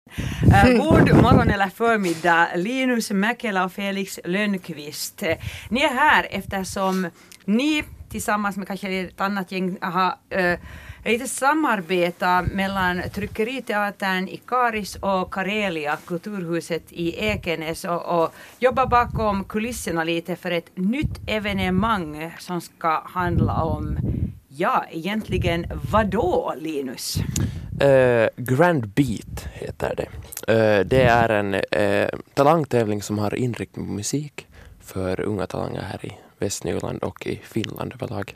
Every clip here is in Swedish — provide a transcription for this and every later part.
God morgon eller förmiddag, Linus Mäkelä och Felix Lönnqvist. Ni är här eftersom ni tillsammans med kanske ett annat gäng har lite samarbeta mellan Tryckeriteatern i Karis och Karelia, Kulturhuset i Ekenäs och jobbar bakom kulisserna lite för ett nytt evenemang som ska handla om, ja, egentligen vadå, Linus? Grand Beat heter det. Det är en talangtävling som har inriktning på musik för unga talanger här i Västnyland och i Finland överlag.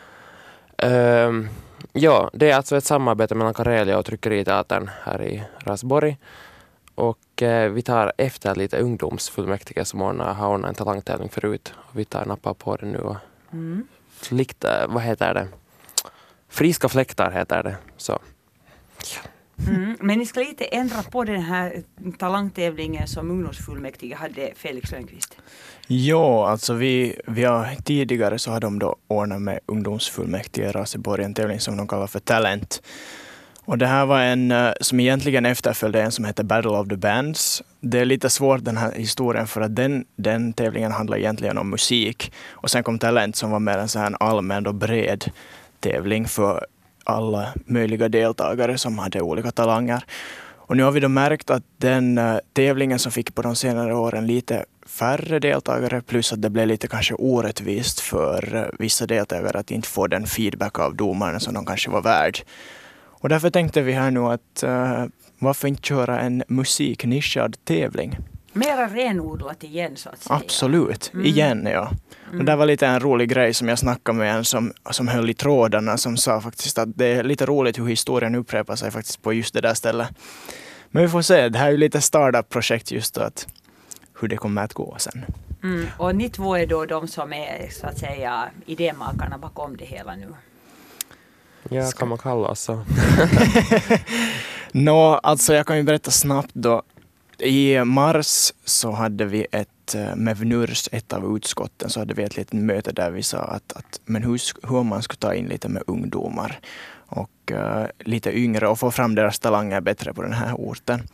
Ja, det är alltså ett samarbete mellan Karelia och Tryckeriteatern här i Raseborg. Och vi tar efter lite ungdomsfullmäktige som har ordnat en talangtävling förut. Och vi tar nappa på det nu och vad heter det? Friska fläktar heter det. Så. Men ni ska lite ändra på den här talangtävlingen som ungdomsfullmäktige hade, Felix Lönnqvist. Ja, alltså vi har tidigare så har de då ordnat med ungdomsfullmäktige i Raseborg en tävling som de kallar för Talent. Och det här var en som egentligen efterföljde en som heter Battle of the Bands. Det är lite svårt den här historien för att den tävlingen handlar egentligen om musik. Och sen kom Talent som var mer en sån här allmän och bred tävling för alla möjliga deltagare som hade olika talanger. Och nu har vi då märkt att den tävlingen som fick på de senare åren lite färre deltagare plus att det blev lite kanske orättvist för vissa deltagare att inte få den feedback av domaren som de kanske var värd. Och därför tänkte vi här nu att varför inte köra en musiknischad tävling? Mera renodlat igen så att säga. Absolut, igen ja. Och det var lite en rolig grej som jag snackade med en som höll i trådarna som sa faktiskt att det är lite roligt hur historien upprepar sig faktiskt på just det där stället. Men vi får se, det här är ju lite startup-projekt just att hur det kommer att gå sen. Och ni två är då de som är så att säga idémakarna bakom det hela nu. Ja, kan man kalla oss så. Alltså jag kan ju berätta snabbt då. I mars så hade vi med VNURS, ett av utskotten, så hade vi ett litet möte där vi sa att men hur man skulle ta in lite med ungdomar och lite yngre och få fram deras talanger bättre på den här orten.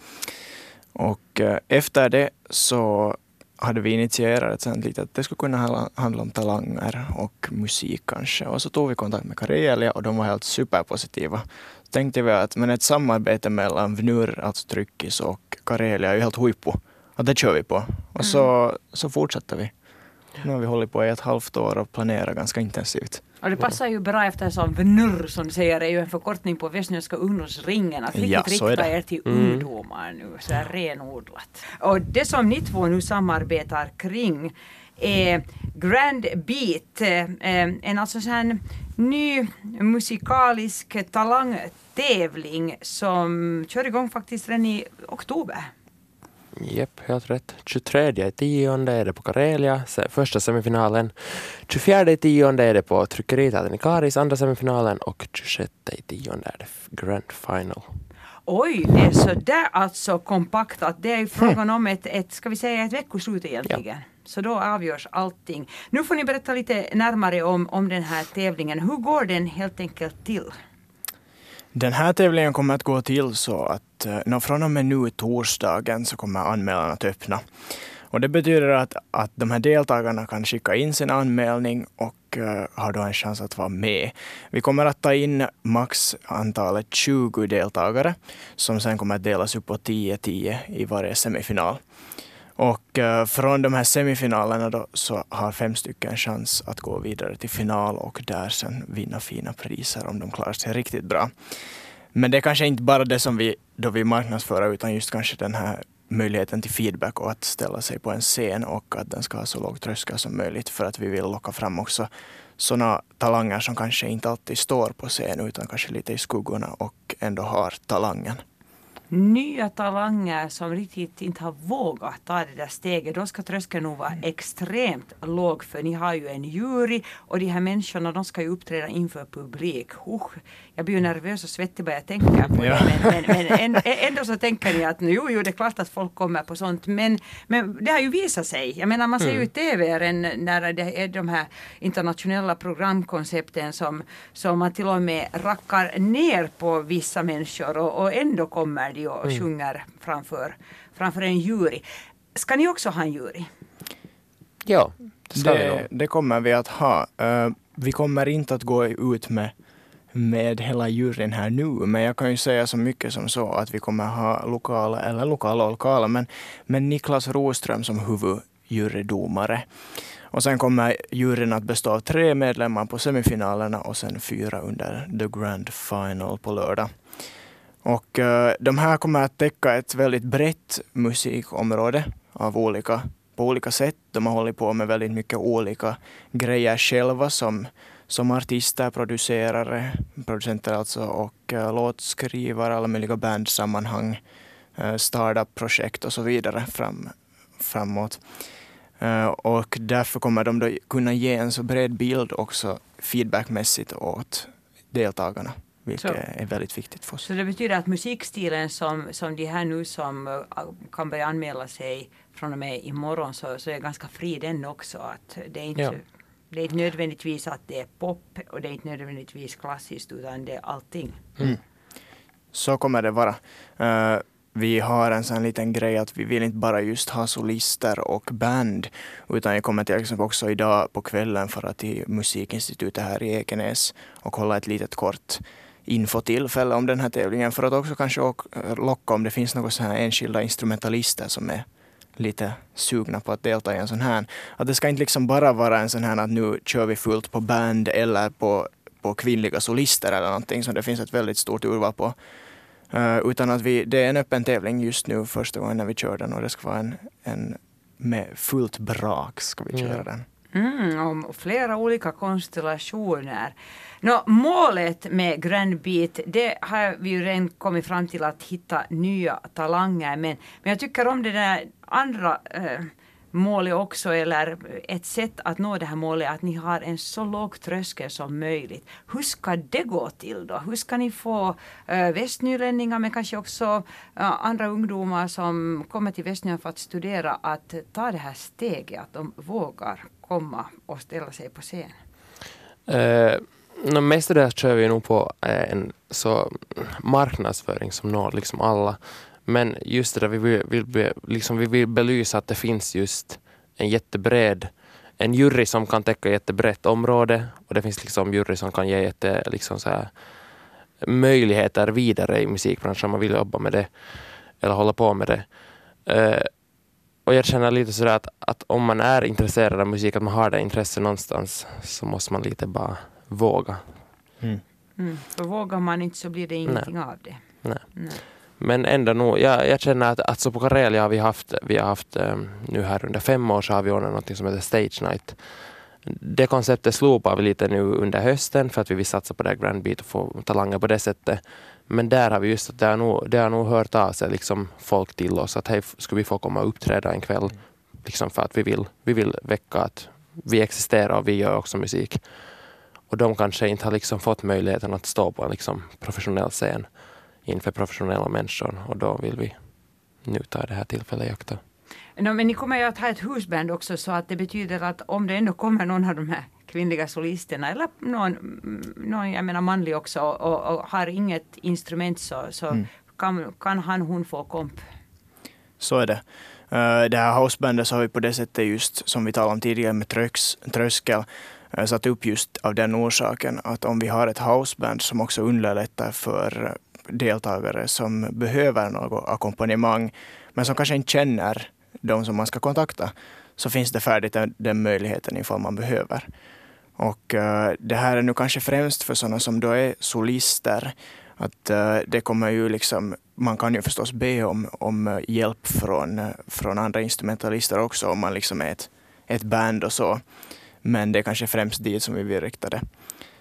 Och efter det så hade vi initierat ett sånt lite att det skulle kunna handla om talanger och musik kanske. Och så tog vi kontakt med Karelia och de var helt superpositiva. Så tänkte vi att men ett samarbete mellan VNUR, alltså Tryckis, och Karelia är ju helt huippu. Och det kör vi på. Och så fortsätter vi. Nu har vi hållit på i 1,5 år och planerat ganska intensivt. Och det passar ju bra eftersom VNUR som säger är ju en förkortning på Västnyländska ungdomsringen. Att riktigt rikta er till ungdomar nu. Så är renodlat. Och det som ni två nu samarbetar kring är Grand Beat. En alltså sån här ny musikalisk talangtävling som kör igång faktiskt redan i oktober. Japp, helt rätt. 23/10 är det på Karelia, första semifinalen. 24/10 är det på Tryckeriteatern i Karis, andra semifinalen. Och 26/10 är det Grand Final. Oj, det är så där alltså kompakt att det är frågan om ett ska vi säga ett veckoslut egentligen. Ja. Så då avgörs allting. Nu får ni berätta lite närmare om den här tävlingen. Hur går den helt enkelt till? Den här tävlingen kommer att gå till så att från och med nu torsdagen så kommer anmälan att öppna. Och det betyder att de här deltagarna kan skicka in sin anmälning och har då en chans att vara med. Vi kommer att ta in max antalet 20 deltagare som sen kommer att delas upp på 10-10 i varje semifinal. Och från de här semifinalerna då så har 5 stycken chans att gå vidare till final och där sen vinna fina priser om de klarar sig riktigt bra. Men det är kanske inte bara det som vi marknadsför utan just kanske den här möjligheten till feedback och att ställa sig på en scen och att den ska ha så låg tröskel som möjligt för att vi vill locka fram också sådana talanger som kanske inte alltid står på scen utan kanske lite i skuggorna och ändå har talangen. Nya talanger som riktigt inte har vågat ta det där steget, då ska tröskeln nog vara extremt låg för ni har ju en jury och de här människorna de ska ju uppträda inför publik. Jag blir ju nervös och svettig bara jag tänker på det men ändå så tänker ni att jo det är klart att folk kommer på sånt men det har ju visat sig. Jag menar man ser ju i tv när det är de här internationella programkoncepten som man till och med rackar ner på vissa människor och ändå kommer trovärdig och sjunger framför en jury. Ska ni också ha en jury? Ja, det ska vi nog. Det kommer vi att ha. Vi kommer inte att gå ut med hela juryn här nu, men jag kan ju säga så mycket som så att vi kommer ha lokala, men Niklas Roström som huvudjurydomare. Och sen kommer juryn att bestå av 3 medlemmar på semifinalerna och sen 4 under the grand final på lördag. Och de här kommer att täcka ett väldigt brett musikområde på olika sätt. De har hållit på med väldigt mycket olika grejer själva som artister, producenter alltså, och låtskrivare, alla möjliga bandsammanhang, startup-projekt och så vidare framåt. Och därför kommer de då kunna ge en så bred bild också feedbackmässigt åt deltagarna, vilket är väldigt viktigt för oss. Så det betyder att musikstilen som de här nu som kan börja anmäla sig från och med imorgon så är ganska fri den också. Att det är inte nödvändigtvis att det är pop och det är inte nödvändigtvis klassiskt utan det är allting. Så kommer det vara. Vi har en sån liten grej att vi vill inte bara just ha solister och band, utan jag kommer till exempel också idag på kvällen för att till Musikinstitutet här i Ekenäs och hålla ett litet kort infotillfälle om den här tävlingen för att också kanske locka om det finns några så här enskilda instrumentalister som är lite sugna på att delta i en sån här. Att det ska inte liksom bara vara en sån här att nu kör vi fullt på band eller på kvinnliga solister eller någonting som det finns ett väldigt stort urval på. Utan att det är en öppen tävling just nu första gången när vi kör den och det ska vara en med fullt brak ska vi köra den. Och flera olika konstellationer. Målet med Grand Beat, det har vi ju redan kommit fram till att hitta nya talanger. Men jag tycker om det där andra målet också, eller ett sätt att nå det här målet, att ni har en så låg tröskel som möjligt. Hur ska det gå till då? Hur ska ni få västnylänningar men kanske också andra ungdomar som kommer till Västnyland för att studera att ta det här steget, att de vågar komma och ställa sig på scen? Mestadels kör vi nog på en så marknadsföring som når liksom alla. Men just det där vi vill belysa att det finns just en jury som kan täcka jättebrett område och det finns liksom jury som kan ge liksom så här möjligheter vidare i musikbranschen om man vill jobba med det eller hålla på med det. Och jag känner lite sådär att om man är intresserad av musik, att man har det intresse någonstans, så måste man lite bara våga. För vågar man inte så blir det ingenting av det. Nej. Men ändå nog, jag känner att så på Karelia har vi har haft nu här under 5 år så har vi ordnat något som heter Stage Night. Det konceptet slopar vi lite nu under hösten för att vi vill satsa på det här Grand Beat och få talanger på det sättet. Men där har vi just att det har nog hört av sig liksom folk till oss att hej, skulle vi få komma och uppträda en kväll liksom för att vi vill väcka att vi existerar och vi gör också musik. Och de kanske inte har liksom fått möjligheten att stå på en liksom professionell scen inför professionella människor och då vill vi nu ta det här tillfället i akt. Men ni kommer ju att ha ett husband också så att det betyder att om det ändå kommer någon av de här kvinnliga solisterna eller någon jag menar manlig också och har inget instrument så kan hon få komp. Så är det. Det här housebandet så har vi på det sättet just som vi talade om tidigare med tröskel satt upp just av den orsaken att om vi har ett houseband som också underlättar för deltagare som behöver något ackompanjemang men som kanske inte känner de som man ska kontakta, så finns det färdigt den möjligheten ifall man behöver. Och det här är nu kanske främst för sådana som då är solister, att det kommer ju liksom, man kan ju förstås be om hjälp från andra instrumentalister också om man liksom är ett band och så, men det är kanske främst dit som vi vill rikta det.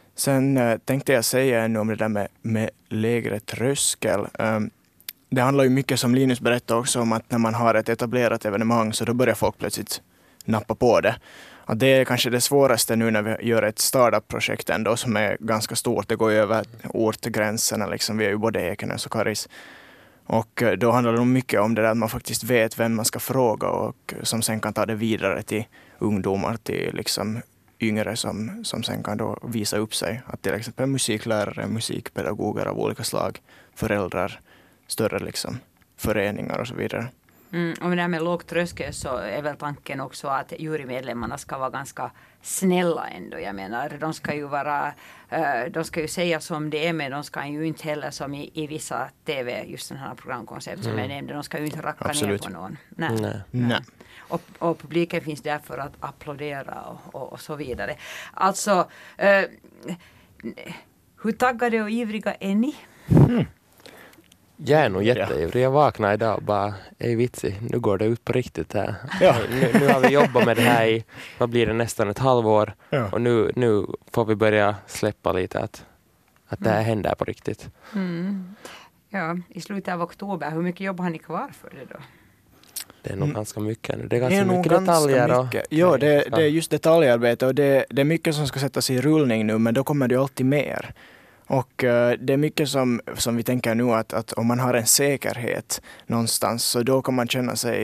Sen tänkte jag säga ännu om det där med lägre tröskel. Det handlar ju mycket som Linus berättade också om att när man har ett etablerat evenemang så då börjar folk plötsligt nappa på det. Och det är kanske det svåraste nu när vi gör ett startup-projekt ändå som är ganska stort. Det går ju över ortgränserna liksom. Vi är ju både Ekenäs och Karis. Och då handlar det mycket om det där att man faktiskt vet vem man ska fråga och som sen kan ta det vidare till ungdomar, till liksom yngre som sen kan då visa upp sig. Att till exempel musiklärare, musikpedagoger av olika slag, föräldrar större liksom, föreningar och så vidare. Och med det här med låg tröskel så är väl tanken också att jurymedlemmarna ska vara ganska snälla ändå. Jag menar, de ska ju säga som det är, men de ska ju inte heller som i vissa tv, just den här programkoncept som jag nämnde, de ska ju inte racka ner på någon. Nej. Och publiken finns där för att applådera och så vidare. Alltså, hur taggade och ivriga är ni? Jag är nog jätteivrig. Jag vaknade idag och bara, vitsig, nu går det ut på riktigt här. Ja. Nu har vi jobbat med det här i, vad blir det, nästan ett halvår. Ja. Och nu får vi börja släppa lite att det här händer på riktigt. Ja, i slutet av oktober, hur mycket jobb har ni kvar för det då? Det är nog ganska mycket nu. Det är Det ganska är nog mycket ganska detaljer. mycket. Ja, det är just detaljarbete och det är mycket som ska sättas i rullning nu, men då kommer det ju alltid mer. Och det är mycket som vi tänker nu att om man har en säkerhet någonstans så då kan man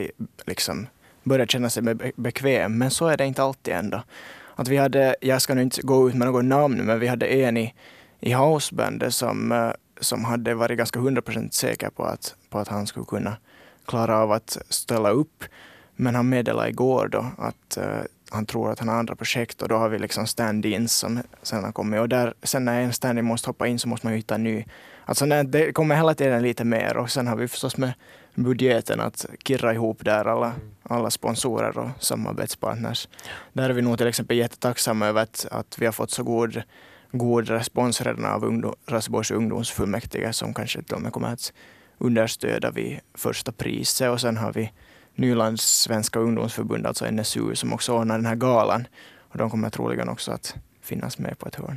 börja känna sig bekväm. Men så är det inte alltid ändå. Att vi hade, jag ska nu inte gå ut med något namn, men vi hade en i housebandet som hade varit ganska 100% säker på att han skulle kunna klara av att ställa upp. Men han meddelade igår då att han tror att han har andra projekt och då har vi liksom stand-ins som sen har kommit. Och sen när en stand-in måste hoppa in så måste man ju hitta en ny. Alltså det kommer hela tiden lite mer och sen har vi förstås med budgeten att kirra ihop där alla sponsorer och samarbetspartners. Där är vi nog till exempel jättetacksamma över att vi har fått så god respons redan av Raseborgs ungdomsfullmäktige som kanske de kommer att understöda vid första priset och sen har vi Nylands svenska ungdomsförbund, alltså NSU, som också ordnar den här galan. Och de kommer troligen också att finnas med på ett hörn.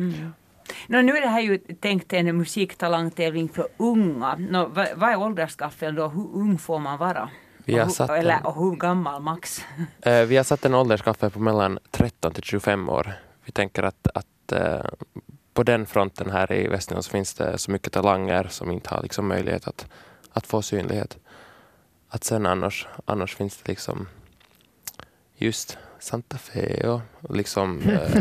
Nu är det här ju tänkt en musiktalangtävling för unga. Vad är åldersskaffel då? Hur ung får man vara? Och hur gammal max? Vi har satt en åldersskaffel på mellan 13 till 25 år. Vi tänker att på den fronten här i Västnyland så finns det så mycket talanger som inte har liksom möjlighet att få synlighet. Att sen annars finns det liksom just Santa Fe och liksom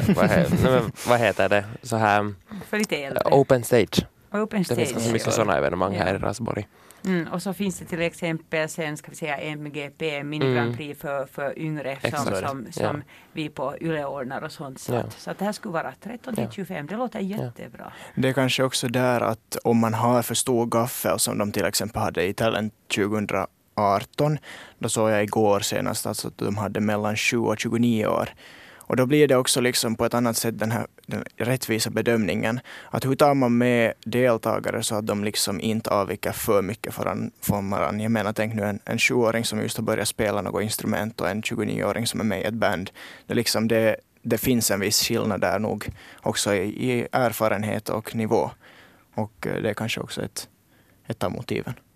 vad heter det så här för lite äldre. Open stage. Det finns så mycket sådana evenemang här i Raseborg. Och så finns det till exempel sen ska vi säga MGP, Mini Grand Prix för yngre som vi på Yle ordnar och sånt. Så att det här skulle vara 13 till 25. Det låter jättebra. Det är kanske också där att om man har för stor gaffel som de till exempel hade i Talent 2018, då såg jag igår senast alltså att de hade mellan 7 och 29 år. Och då blir det också liksom på ett annat sätt den rättvisa bedömningen. Att hur tar man med deltagare så att de liksom inte avviker för mycket från varandra. Jag menar, tänk nu en 7-åring som just har börjat spela något instrument och en 29-åring som är med i ett band. Det finns en viss skillnad där nog också i erfarenhet och nivå. Och det är kanske också ett av motiven.